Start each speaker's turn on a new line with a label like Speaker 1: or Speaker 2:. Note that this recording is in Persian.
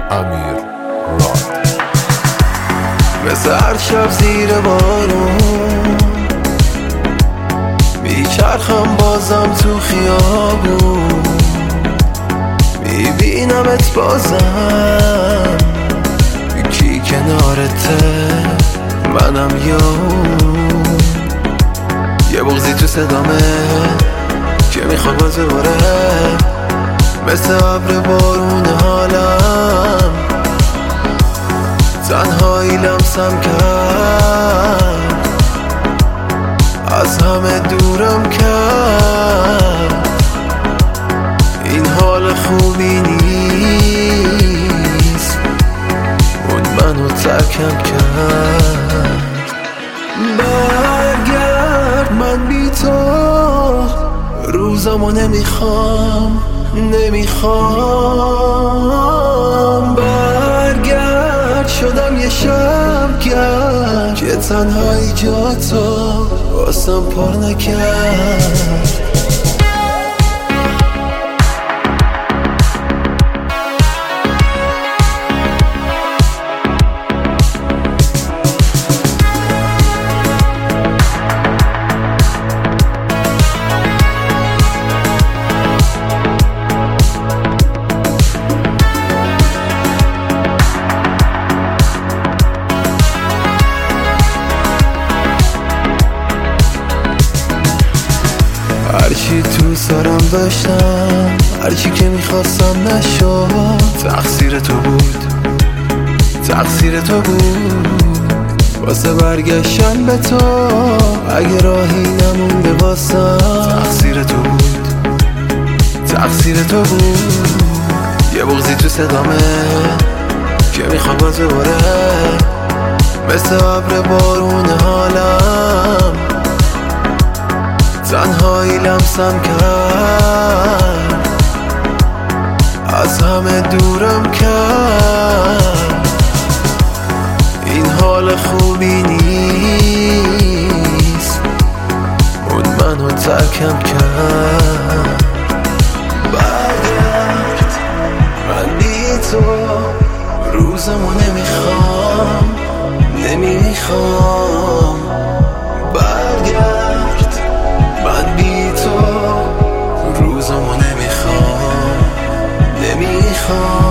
Speaker 1: امیر راد.
Speaker 2: مثل هر شب زیر بارون میچرخم بازم تو خیابون، میبینمت بازم، کی کنارته منم یه بغضی تو صدامه که میخواد باز بباره، مثل ابر بارون حالم، تنهایی لمسم کرد، از همه دورم کرد، این حال خوبی نیست، اون منو ترکم کرد. برگرد من بی تو روزامو نمیخوام برگرد، شدم یه شبگر که تنهایی جاتو واسم پر نکرد. هرچی تو سرم داشتم، هرچی که میخواستم نشد، تقصیر تو بود، واسه برگشتن به تو اگه راهی نمونده واسم، تقصیر تو بود، یه بغضی تو صدامه که میخواد باز بباره، مثل ابر بارون حالم، تنهایی لمسم کرد، از همه دورم کرد، این حال خوبی نیست، اون منو ترکم کرد. برگرد من بی تو روزمو نمیخوام برگرد من بی تو روزمو نمیخوام